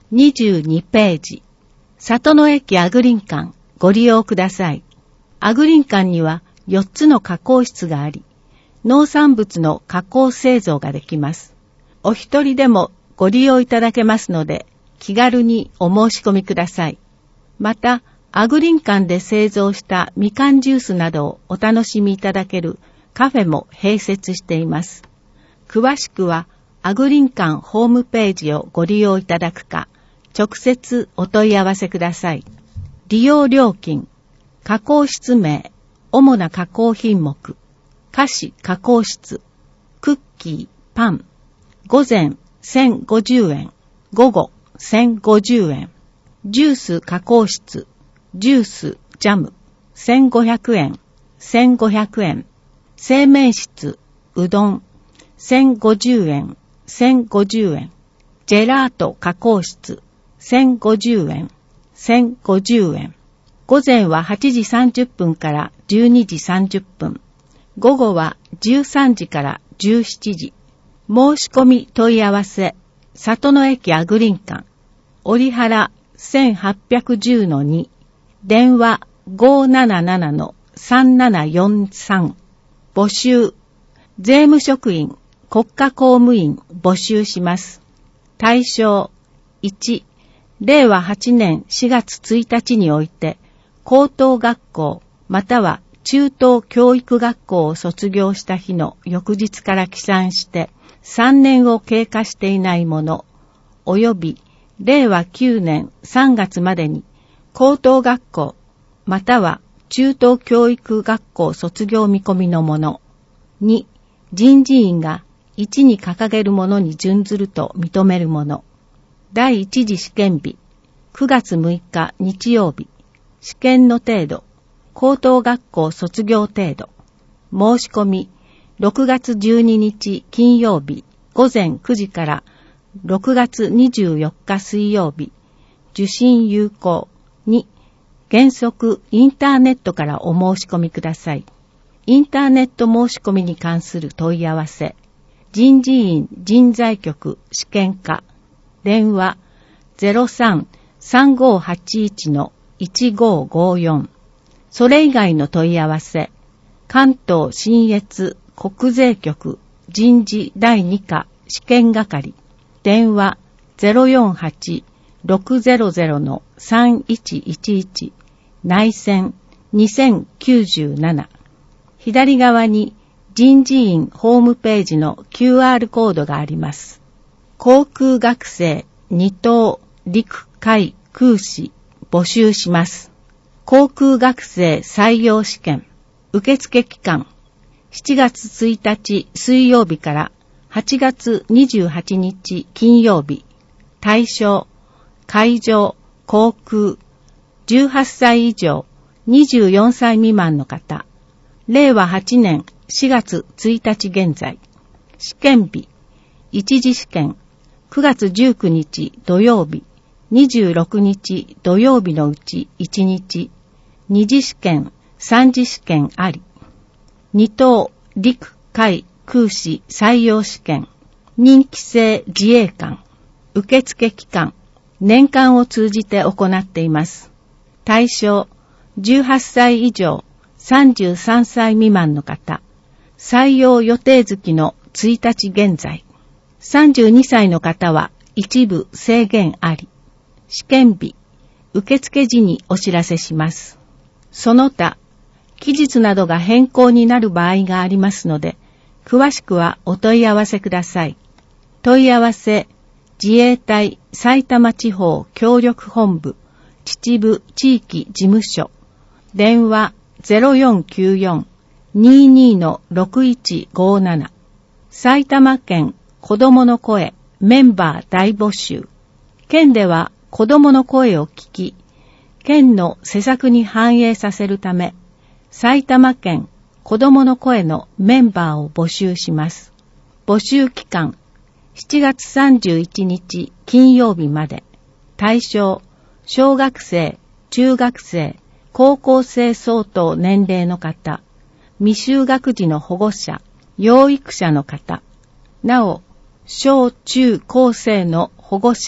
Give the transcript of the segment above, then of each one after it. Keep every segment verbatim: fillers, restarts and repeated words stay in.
にじゅうにページ、里の駅アグリン館ご利用ください。アグリン館にはよっつの加工室があり、農産物の加工製造ができます。お一人でもご利用いただけますので、気軽にお申し込みください。また、アグリン館で製造したみかんジュースなどをお楽しみいただけるカフェも併設しています。詳しくは、アグリン館ホームページをご利用いただくか、直接お問い合わせください。利用料金、加工室名、主な加工品目、菓子加工室、クッキー、パン、午前せんごじゅうえん、午後せんごじゅうえん、ジュース加工室、ジュース、ジャム、せんごひゃくえん、せんごひゃくえん、製麺室、うどん、せんごじゅうえん、せんごじゅうえん、ジェラート加工室、せんごじゅうえん、せんごじゅうえん。午前ははちじさんじゅっぷんからじゅうにじさんじゅっぷん。午後はじゅうさんじからじゅうしちじ。申し込み問い合わせ、里の駅アグリン館、折原 せんはっぴゃくじゅうのに、電話 ごーななななのさんななよんさん。募集、税務職員、国家公務員募集します。対象、いち、れいわはちねんしがつついたちにおいて、高等学校または中等教育学校を卒業した日の翌日から起算してさんねんを経過していないもの、およびれいわきゅうねんさんがつまでに高等学校または中等教育学校卒業見込みのもの。に、人事院がいちに掲げるものに準ずると認めるもの。第一次試験日、くがつむいか日曜日。試験の程度、高等学校卒業程度。申し込み、ろくがつじゅうににち金曜日午前くじからろくがつにじゅうよっか水曜日。受信有効。に、原則インターネットからお申し込みください。インターネット申し込みに関する問い合わせ。人事院人材局試験課。電話 ゼロさん さんごはちいち のいちごごよん。それ以外の問い合わせ。関東信越国税局人事だいに課試験係。電話 ゼロよんはち ろくゼロゼロ のさんいちいちいち。内線にせんきゅうじゅうなな。左側に人事院ホームページの キューアール コードがあります。航空学生に等陸海空士募集します。航空学生採用試験受付期間しちがつついたち水曜日からはちがつにじゅうはちにち金曜日。対象海上航空じゅうはっさい以上にじゅうよんさい未満の方。れいわはちねんしがつついたち現在。試験日一次試験くがつじゅうくにち土曜日にじゅうろくにち土曜日のうちいちにち。二次試験三次試験あり。二等陸海空士採用試験任期制自衛官受付期間年間を通じて行っています。対象じゅうはっさい以上さんじゅうさんさい未満の方。採用予定月のついたち現在。さんじゅうにさいの方は一部制限あり。試験日、受付時にお知らせします。その他、期日などが変更になる場合がありますので、詳しくはお問い合わせください。問い合わせ、自衛隊埼玉地方協力本部秩父地域事務所。電話 ゼロよんきゅうよん にーにー のろくいちごーなな。埼玉県子どもの声メンバー大募集。県では子どもの声を聞き、県の施策に反映させるため、埼玉県子どもの声のメンバーを募集します。募集期間、しちがつさんじゅういちにち金曜日まで。対象、小学生、中学生、高校生相当年齢の方、未就学児の保護者、養育者の方、なお、小中高生の保護者、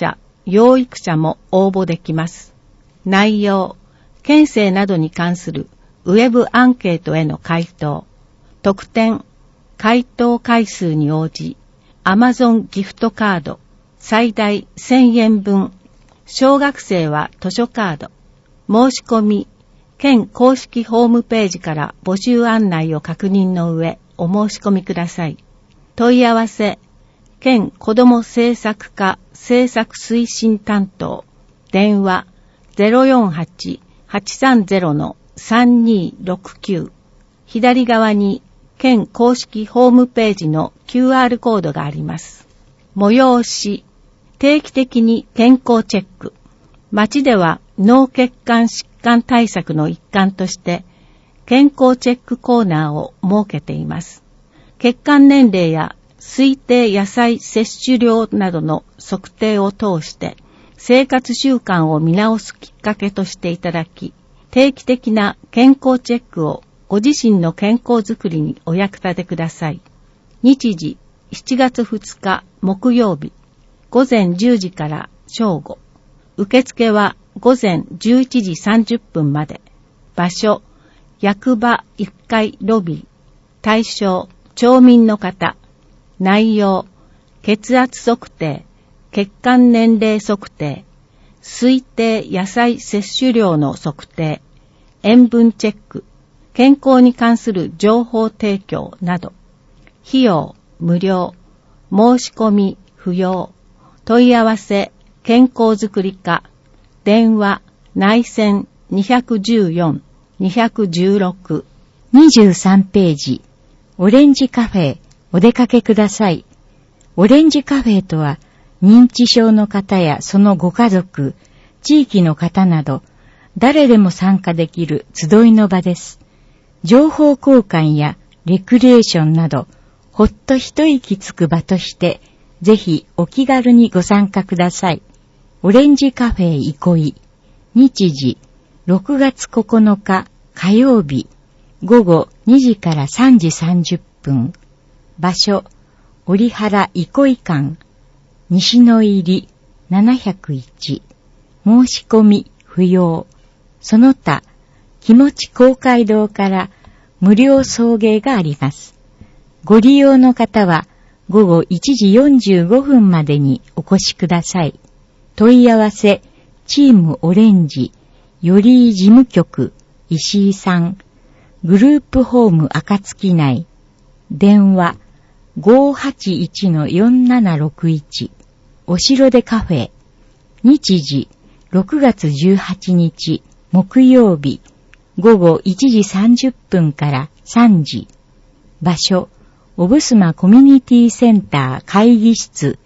養育者も応募できます。内容、県政などに関するウェブアンケートへの回答、特典、回答回数に応じ、Amazon ギフトカード、最大せんえん分、小学生は図書カード、申し込み、県公式ホームページから募集案内を確認の上、お申し込みください。問い合わせ、県子ども政策課政策推進担当、電話 ゼロよんはち はちさんゼロ さんにろくきゅう、左側に県公式ホームページの キューアール コードがあります。催し、定期的に健康チェック。町では脳血管疾患対策の一環として健康チェックコーナーを設けています。血管年齢や推定野菜摂取量などの測定を通して生活習慣を見直すきっかけとしていただき、定期的な健康チェックをご自身の健康づくりにお役立てください。日時しちがつふつか木曜日、午前じゅうじから正午。受付は午前じゅういちじさんじゅっぷんまで。場所、役場いっかいロビー。対象、町民の方。内容、血圧測定、血管年齢測定、推定野菜摂取量の測定、塩分チェック、健康に関する情報提供など。費用、無料。申し込み、不要。問い合わせ、健康づくり課。電話、内線にいちよん、にいちろく。 にじゅうさんページ、オレンジカフェ、お出かけください。オレンジカフェとは、認知症の方やそのご家族、地域の方など、誰でも参加できる集いの場です。情報交換やレクリエーションなど、ほっと一息つく場として、ぜひお気軽にご参加ください。オレンジカフェ憩い。日時、ろくがつここのか火曜日、午後にじからさんじさんじゅっぷん。場所、折原憩い館。西の入りななひゃくいち。申し込み不要。その他、気持ち公会堂から無料送迎があります。ご利用の方は午後いちじよんじゅうごふんまでにお越しください。問い合わせ、チームオレンジ、より事務局、石井さん、グループホーム暁内、電話、ごーはちいちのよんななろくいち、お城でカフェ、日時、ろくがつじゅうはちにち、木曜日、午後いちじさんじゅっぷんからさんじ、場所、おぶすまコミュニティセンター会議室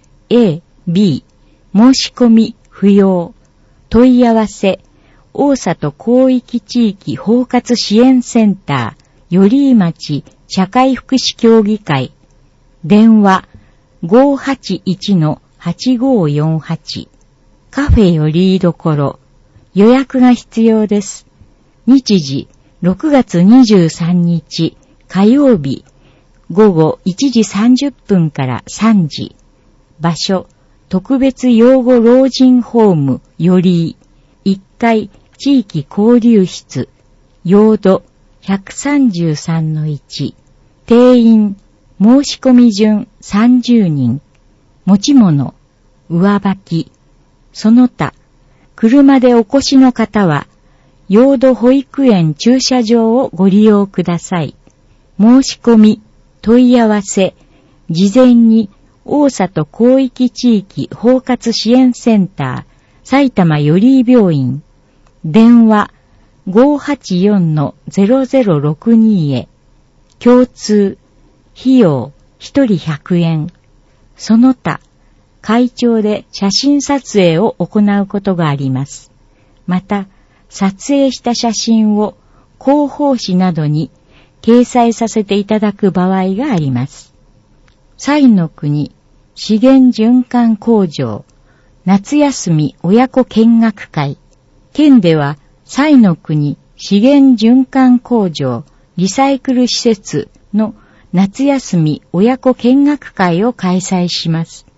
A、B、申し込み不要。問い合わせ、大里広域地域包括支援センター、寄居町社会福祉協議会。電話、ごーはちいちのはちごーよんはち。カフェよりどころ。予約が必要です。日時、ろくがつにじゅうさんにち火曜日、午後いちじさんじゅっぷんからさんじ。場所、特別養護老人ホームよりいっかい地域交流室、用土 ひゃくさんじゅうさんのいち。定員、申し込み順さんじゅうにん。持ち物、上履き。その他、車でお越しの方は、用土保育園駐車場をご利用ください。申し込み、問い合わせ、事前に大里広域地域包括支援センター埼玉寄居病院。電話 ごーはちよんのゼロゼロろくに へ。共通、費用ひとりひゃくえん。その他、会場で写真撮影を行うことがあります。また、撮影した写真を広報誌などに掲載させていただく場合があります。彩の国資源循環工場夏休み親子見学会。県では彩の国資源循環工場リサイクル施設の夏休み親子見学会を開催します。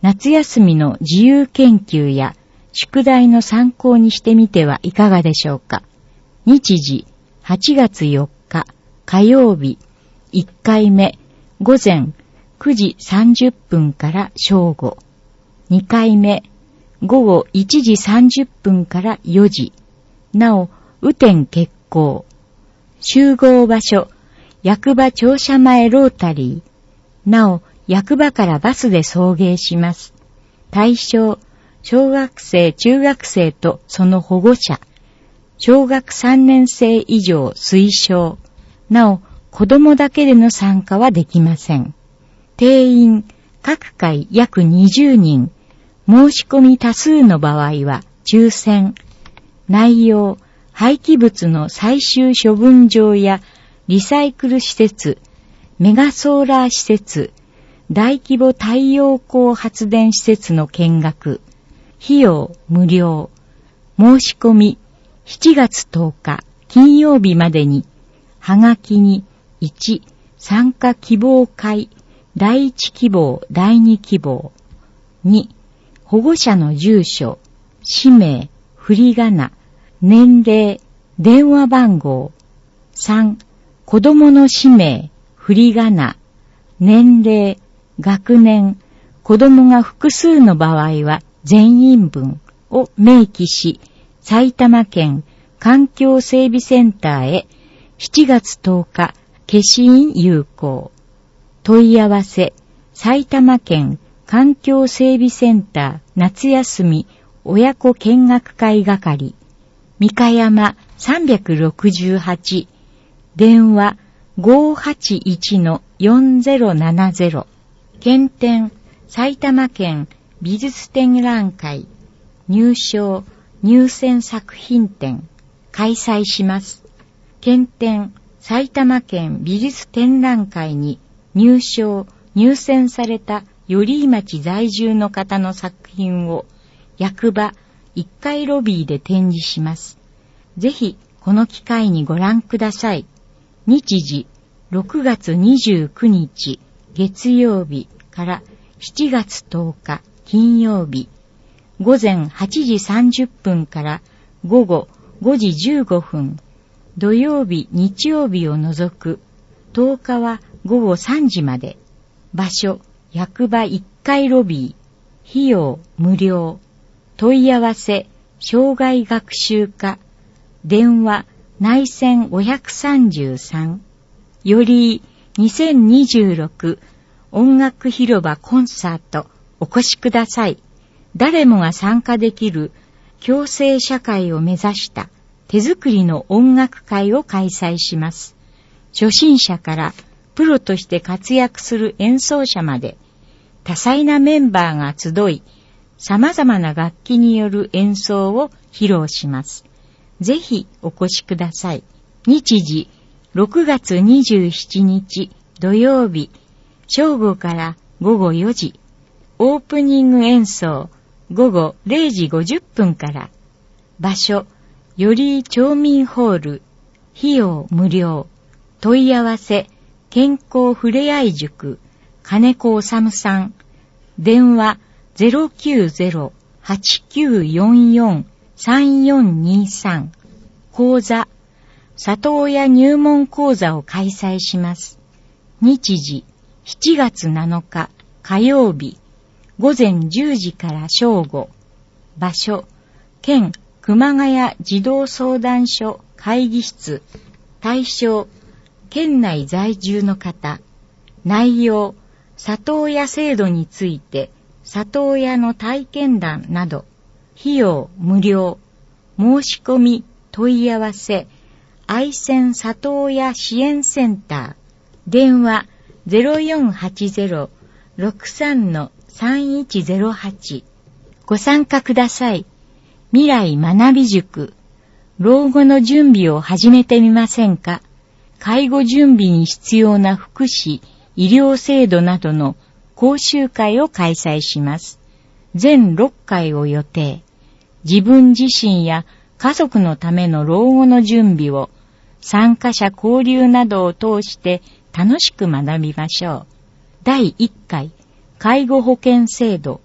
夏休みの自由研究や宿題の参考にしてみてはいかがでしょうか。日時はちがつよっか火曜日、いっかいめ午前くじさんじゅっぷんから正午、にかいめ午後いちじさんじゅっぷんからよじ、なお雨天決行。集合場所、役場庁舎前ロータリー。なお、役場からバスで送迎します。対象、小学生、中学生とその保護者。小学さんねんせい以上推奨。なお、子供だけでの参加はできません。定員、各回約にじゅうにん。申し込み多数の場合は抽選。内容、廃棄物の最終処分場やリサイクル施設、メガソーラー施設、大規模太陽光発電施設の見学。費用無料。申し込みしちがつとおか金曜日までに、はがきにいち参加希望会、だいいち希望、だいに希望。に保護者の住所、氏名、振り仮名、年齢、電話番号。さん子供の氏名、振り仮名、年齢、学年、子供が複数の場合は全員分を明記し、埼玉県環境整備センターへしちがつとおか消印有効。問い合わせ、埼玉県環境整備センター夏休み親子見学会係、三河山さんびゃくろくじゅうはち、電話 ごーはちいちのよんぜろななぜろ。県展、埼玉県美術展覧会、入賞、入選作品展、開催します。県展、埼玉県美術展覧会に入賞、入選された寄居町在住の方の作品を役場いっかいロビーで展示します。ぜひこの機会にご覧ください。日時ろくがつにじゅうくにち月曜日からしちがつとおか金曜日、午前はちじさんじゅっぷんから午後ごじじゅうごふん、土曜日日曜日を除くとおかはごごさんじまで。場所、役場いっかいロビー。費用無料。問い合わせ、障害学習課。電話、内線ごひゃくさんじゅうさん。よりにせんにじゅうろく音楽広場コンサートお越しください。誰もが参加できる共生社会を目指した手作りの音楽会を開催します。初心者からプロとして活躍する演奏者まで多彩なメンバーが集い、様々な楽器による演奏を披露します。ぜひお越しください。日時ろくがつにじゅうしちにち土曜日、正午からごごよじ。オープニング演奏ごごれいじごじゅっぷんから。場所、より町民ホール。費用無料。問い合わせ、健康ふれあい塾金子治さん。電話 ゼロきゅうゼロ はちきゅうよんよん さんよんにさん。講座、里親入門講座を開催します。日時しちがつなのか火曜日、午前じゅうじから正午。場所、県熊谷児童相談所会議室。対象、県内在住の方。内容、里親制度について、里親の体験談など。費用無料。申し込み、問い合わせ、愛川里親支援センター。電話 ゼロよんはちゼロ ろくさんのさんいちゼロはち。ご参加ください。未来学び塾。老後の準備を始めてみませんか？介護準備に必要な福祉、医療制度などの講習会を開催します。全ろっかいを予定。自分自身や家族のための老後の準備を参加者交流などを通して楽しく学びましょう。だいいっかい介護保険制度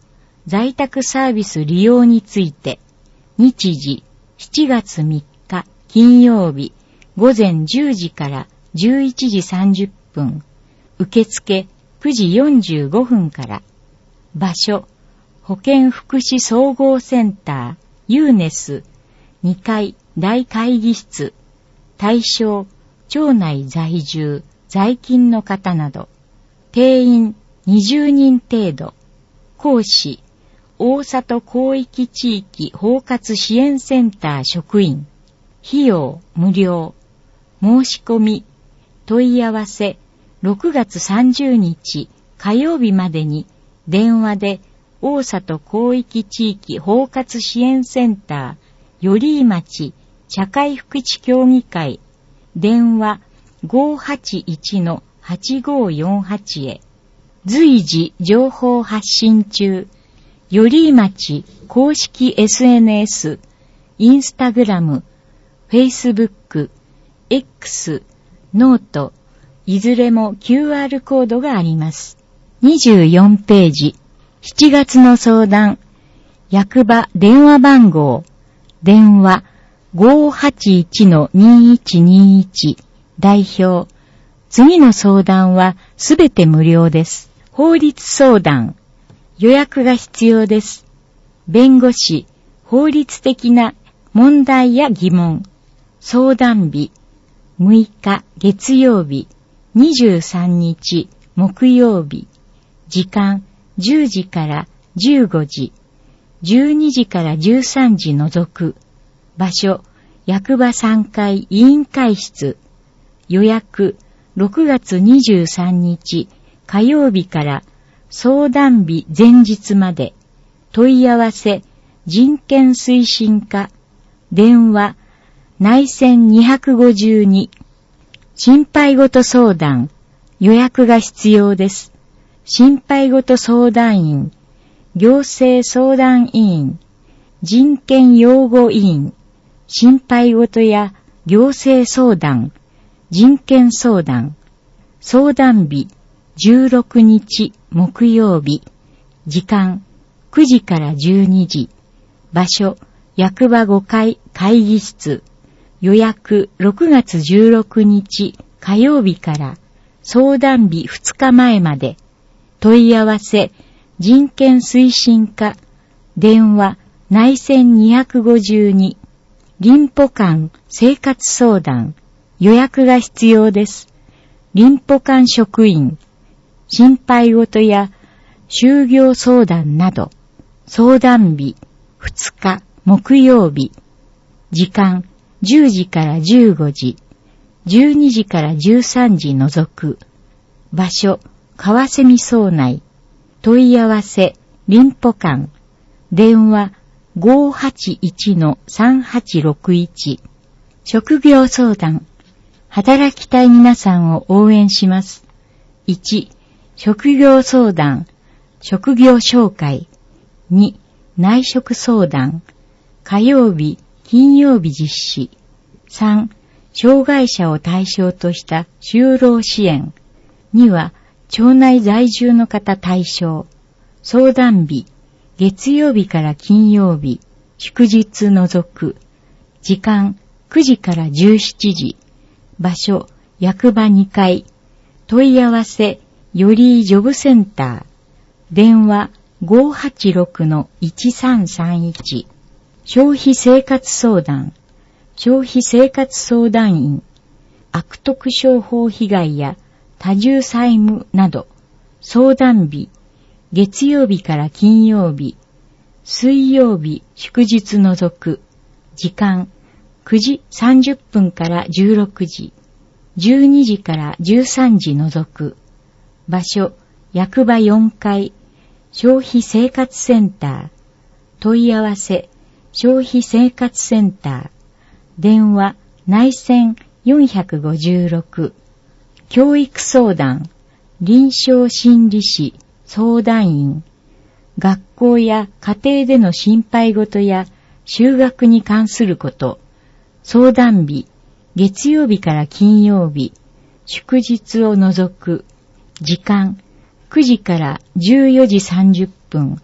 在宅サービス利用について、日時しちがつみっか金曜日午前じゅうじからじゅういちじさんじゅっぷん、受付くじよんじゅうごふんから、場所、保健福祉総合センター、ユーネス、にかい大会議室、対象、町内在住、在勤の方など、定員にじゅうにん程度、講師、大里広域地域包括支援センター職員、費用無料、申し込み、問い合わせ、ろくがつさんじゅうにち火曜日までに電話で大里広域地域包括支援センター寄居町社会福祉協議会電話 ごーはちいちのはちごーよんはち へ随時情報発信中。寄居町公式 エスエヌエス、インスタグラム、フェイスブック、X、ノート、いずれも キューアール コードがあります。にじゅうよんページ、しちがつの相談、役場電話番号、電話 ごーはちいちのにいちにいち、代表、次の相談はすべて無料です。法律相談、予約が必要です。弁護士、法律的な問題や疑問、相談日、むいか月曜日、にじゅうさんにち木曜日、時間じゅうじからじゅうごじ、じゅうにじからじゅうさんじ除く、場所、役場さんかい委員会室、予約ろくがつにじゅうさんにち火曜日から相談日前日まで、問い合わせ、人権推進課、電話、内線にごに、心配事相談、予約が必要です。心配事相談員、行政相談委員、人権擁護委員、心配事や行政相談、人権相談、相談日、じゅうろくにち木曜日、時間くじからじゅうにじ、場所役場ごかい会議室、予約ろくがつじゅうろくにち火曜日から相談日ふつかまえまで、問い合わせ人権推進課、電話内線にごに、林保官生活相談、予約が必要です。林保官職員、心配事や就業相談など、相談日ふつか木曜日、時間じゅうじからじゅうごじ、じゅうにじからじゅうさんじ除く、場所川蝉荘内、問い合わせ林保官、電話 ごーはちいちのさんはちろくいち、職業相談、働きたい皆さんを応援します。いち、職業相談、職業紹介。に、内職相談、火曜日、金曜日実施。さん、障害者を対象とした就労支援。には、町内在住の方対象。相談日、月曜日から金曜日、祝日除く。時間、くじからじゅうしちじ。場所、役場にかい。問い合わせ、よりジョブセンター。電話 ごーはちろくのいちさんさんいち。消費生活相談。消費生活相談員。悪徳商法被害や多重債務など。相談日。月曜日から金曜日。水曜日祝日除く。時間くじさんじゅっぷんからじゅうろくじ。じゅうにじからじゅうさんじ除く。場所、役場よんかい、消費生活センター。問い合わせ、消費生活センター。電話、内線よんごろく。教育相談、臨床心理士、相談員。学校や家庭での心配事や就学に関すること。相談日、月曜日から金曜日、祝日を除く。時間、くじからじゅうよじさんじゅっぷん、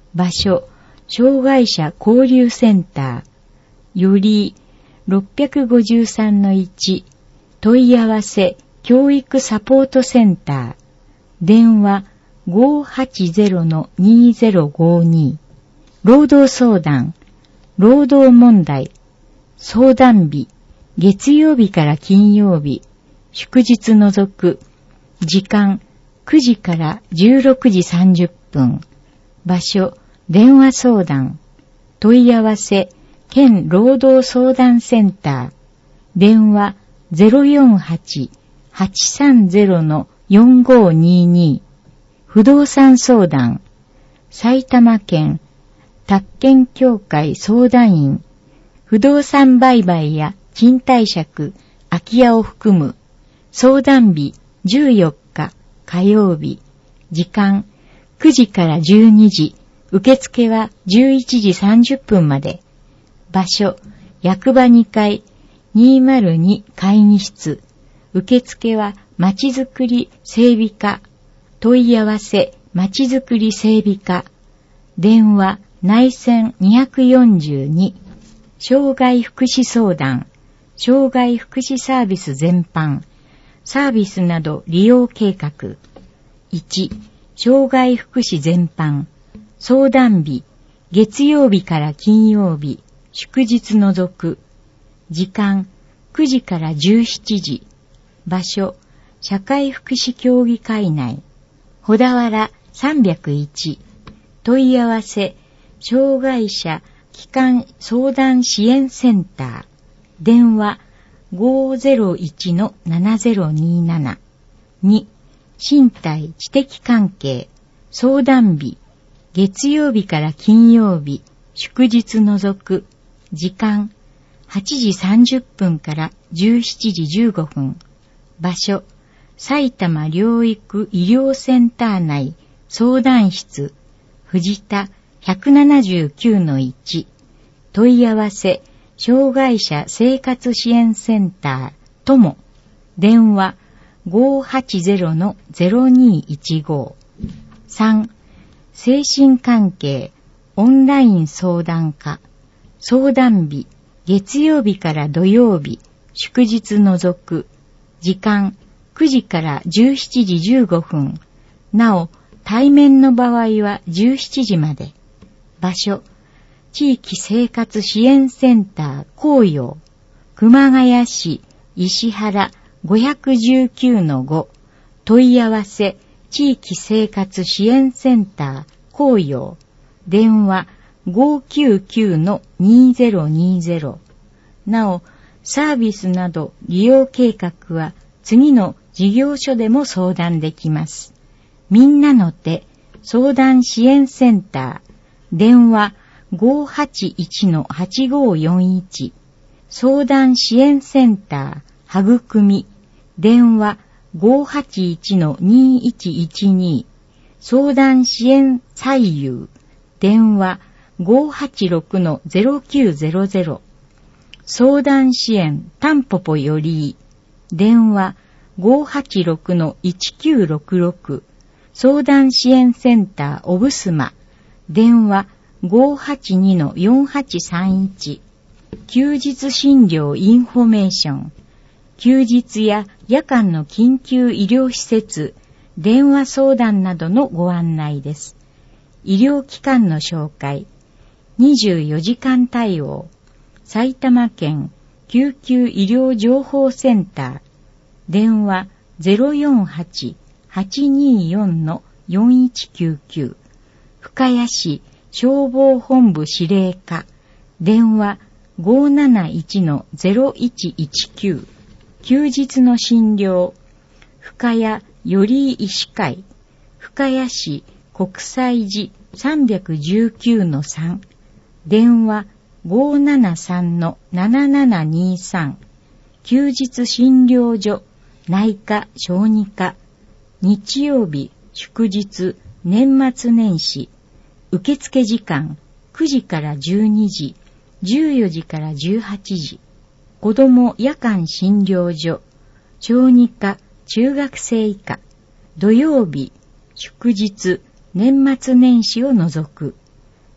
場所、障害者交流センター、より ろっぴゃくごじゅうさんのいち、問い合わせ教育サポートセンター、電話 ごーはちゼロのにーゼロごーに、労働相談、労働問題、相談日、月曜日から金曜日、祝日除く、時間くじからじゅうろくじさんじゅっぷん、場所、電話相談、問い合わせ、県労働相談センター、電話 ゼロよんはち はちさんゼロのよんごーにーに、不動産相談、埼玉県宅建協会相談員、不動産売買や賃貸借、空き家を含む、相談日じゅうよっか火曜日、時間くじからじゅうにじ、受付はじゅういちじさんじゅっぷんまで。場所、役場にかいにーまるに会議室。受付はまちづくり整備課。問い合わせまちづくり整備課。電話内線によんじゅうに。障害福祉相談。障害福祉サービス全般。サービスなど利用計画。いち. 障害福祉全般。相談日、月曜日から金曜日、祝日除く。時間、くじからじゅうしちじ。場所、社会福祉協議会内。小田原さんびゃくいち。問い合わせ、障害者機関相談支援センター。電話、ごーぜろいちのななぜろにーなな。に. 身体知的関係。相談日、月曜日から金曜日、祝日除く。時間、はちじさんじゅっぷんからじゅうしちじじゅうごふん。場所、埼玉療育医療センター内相談室、藤田 ひゃくななじゅうきゅうのいち。問い合わせ、障害者生活支援センター、とも。電話、ごーはちゼロのゼロにーいちご。さん. 精神関係オンライン相談課。相談日、月曜日から土曜日、祝日除く。時間、くじからじゅうしちじじゅうごふん。なお、対面の場合はじゅうしちじまで。場所、地域生活支援センター紅葉。熊谷市石原 ごひゃくじゅうきゅうのご。問い合わせ、地域生活支援センター紅葉。電話 ごーきゅうきゅうのにーぜろにーぜろ。なお、サービスなど利用計画は次の事業所でも相談できます。みんなの手相談支援センター。電話 ごーはちいちのはちごーよんいち。相談支援センターはぐくみ。電話 ごーはちいちのにーいちいちに。相談支援最優。電話 ごーはちろくのゼロきゅうゼロゼロ。相談支援タンポポより。電話 ごーはちろくのいちきゅうろくろく。相談支援センターおぶすま。電話 ごーはちにのよんはちさんいち。休日診療インフォメーション。休日や夜間の緊急医療施設、電話相談などのご案内です。医療機関の紹介。にじゅうよじかん対応。埼玉県救急医療情報センター。電話 ゼロよんはち はちにーよんのよんいちきゅうきゅう。深谷市消防本部司令課。電話 ごーなないちのゼロいちいちきゅう。休日の診療。深谷より医師会。深谷市国際寺 さんびゃくじゅうきゅうのさん。電話 ごーななさんのななななにさん。休日診療所内科小児科。日曜日祝日年末年始。受付時間くじからじゅうにじ、じゅうよじからじゅうはちじ。子ども夜間診療所。小児科中学生以下。土曜日祝日年末年始を除く。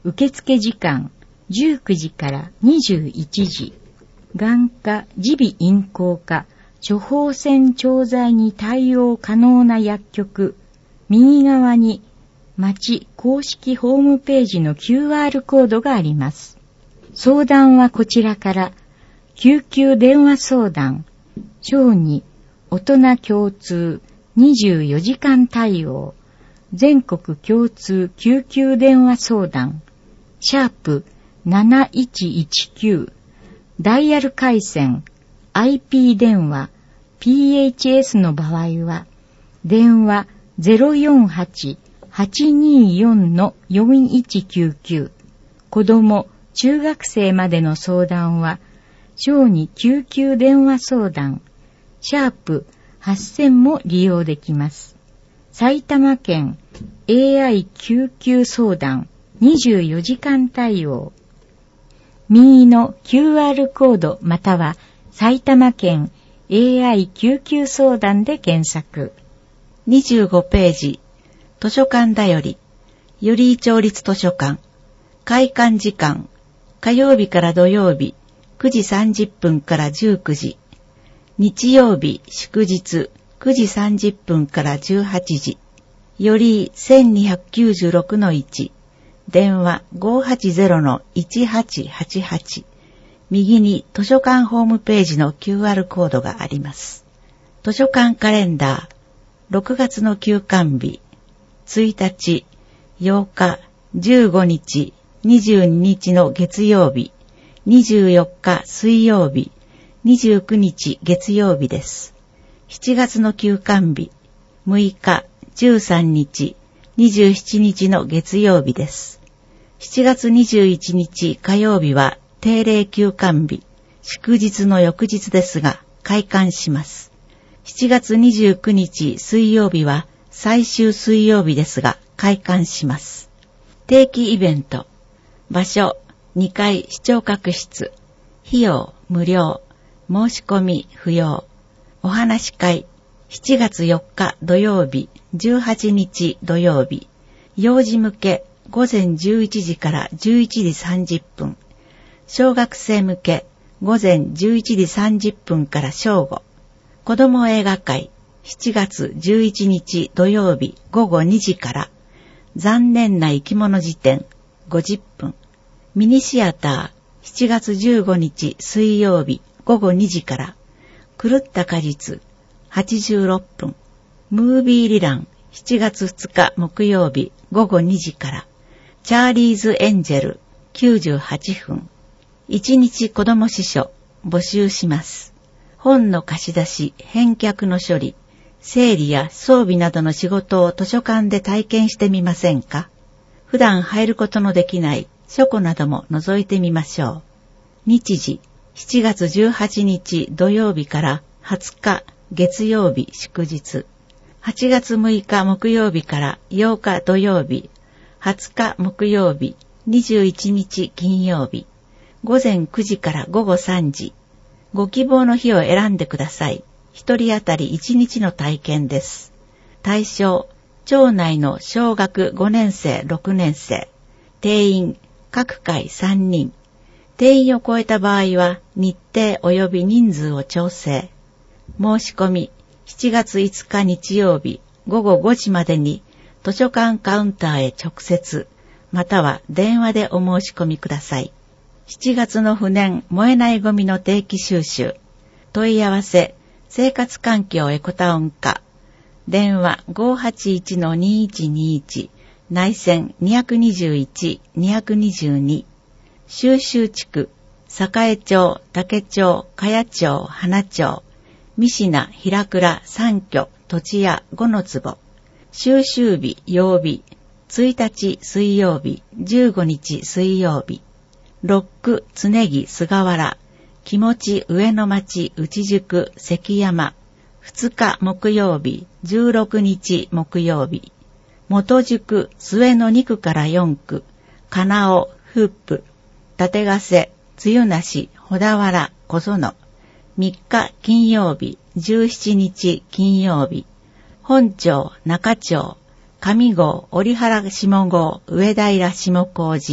受付時間じゅうくじからにじゅういちじ。眼科、耳鼻咽喉科、処方箋調剤に対応可能な薬局。右側に町公式ホームページの キューアール コードがあります。相談はこちらから。救急電話相談、小児、大人共通、にじゅうよじかん対応、全国共通救急電話相談、シャープなないちいちきゅう、ダイヤル回線、アイピー 電話、ピーエイチエス の場合は、電話 ゼロよんはち はちにーよん のよんいちきゅうきゅう、子供、中学生までの相談は、小児救急電話相談、シャープはっせんも利用できます。埼玉県 エーアイ 救急相談にじゅうよじかん対応。右の キューアール コードまたは埼玉県 エーアイ 救急相談で検索。 にじゅうごページ、図書館だより、より町立図書館、開館時間、火曜日から土曜日、くじさんじゅっぷんからじゅうくじ、日曜日祝日くじさんじゅっぷんからじゅうはちじ、より せんにひゃくきゅうじゅうろくのいち、電話 ごーはちゼロのいちはちはちはち、右に図書館ホームページの キューアール コードがあります。図書館カレンダー、ろくがつの休館日、ついたち、ようか、じゅうごにち、にじゅうににちの月曜日、にじゅうよっか水曜日、にじゅうくにち月曜日です。しちがつの休館日、むいか、じゅうさんにち、にじゅうしちにちの月曜日です。しちがつにじゅういちにち火曜日は定例休館日、祝日の翌日ですが開館します。しちがつにじゅうくにち水曜日は最終水曜日ですが開館します。定期イベント、場所、にかい視聴覚室、費用無料、申し込み不要、お話し会、しちがつよっか土曜日、じゅうはちにち土曜日、幼児向け午前じゅういちじからじゅういちじさんじゅっぷん、小学生向け午前じゅういちじさんじゅっぷんから正午、子ども映画会、しちがつじゅういちにち土曜日ごごにじから、残念な生き物辞典ごじゅっぷん、ミニシアターしちがつじゅうごにち水曜日ごごにじから、狂った果実はちじゅうろっぷん、ムービーリランしちがつふつか木曜日ごごにじから、チャーリーズエンジェルきゅうじゅうはっぷん、いちにち子ども司書募集します。本の貸し出し、返却の処理、整理や装備などの仕事を図書館で体験してみませんか？普段入ることのできない書庫なども覗いてみましょう。日時、しちがつじゅうはちにち土曜日からはつか月曜日祝日、はちがつむいか木曜日からようか土曜日、はつか木曜日、にじゅういちにち金曜日、ごぜんくじからごごさんじ、ご希望の日を選んでください。一人当たりいちにちの体験です。対象、町内の小学ごねんせい、ろくねんせい、定員、各回さんにん、定員を超えた場合は日程及び人数を調整。申し込み、しちがついつか日曜日ごごごじまでに図書館カウンターへ直接、または電話でお申し込みください。しちがつの不燃燃えないゴミの定期収集。問い合わせ、生活環境エコタウン課。電話 ごーはちいちのにいちにいち、内線ににいち、ににに。収集地区、栄町、竹町、茅町、花町、三品、平倉、三居、土地屋、五の坪。収集日、曜日、ついたち水曜日、じゅうごにち水曜日。六区、つねぎ、菅原、気持ち上野町、内宿、関山。ふつか木曜日、じゅうろくにち木曜日。元宿、末のにくからよんく、金尾、フップ、立ヶ瀬、梅雨なし、小田原、小園。みっか金曜日、じゅうしちにち金曜日。本町、中町、上郷、折原下郷、上平下高寺、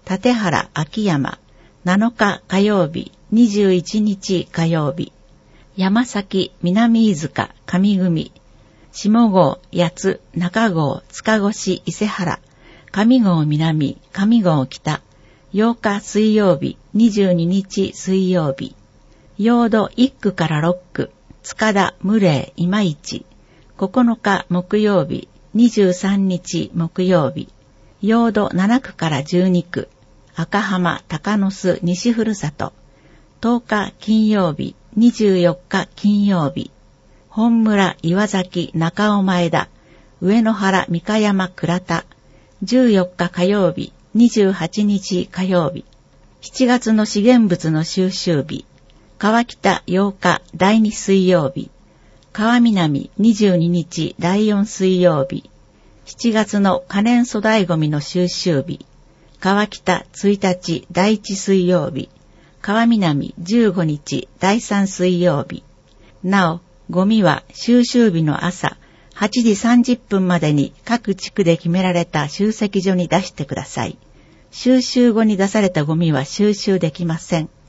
立原秋山、なのか火曜日、にじゅういちにち火曜日。山崎南飯塚上組、下郷八津中郷塚越伊勢原、上郷南上郷北、ようか水曜日、にじゅうににち水曜日。陽度いっくからろっく、塚田無礼今市、ここのか木曜日、にじゅうさんにち木曜日。陽度ななくからじゅうにく、赤浜高野須西ふるさと、とおか金曜日、にじゅうよっか金曜日。本村岩崎中尾前田、上野原三日山倉田、じゅうよっか火曜日、にじゅうはちにち火曜日。しちがつの資源物の収集日、川北ようかだいに水曜日、川南にじゅうににちだいよん水曜日。しちがつの可燃粗大ゴミの収集日、川北ついたちだいいち水曜日、川南じゅうごにちだいさん水曜日。なお、ゴミは収集日の朝はちじさんじゅっぷんまでに各地区で決められた集積所に出してください。収集後に出されたゴミは収集できません。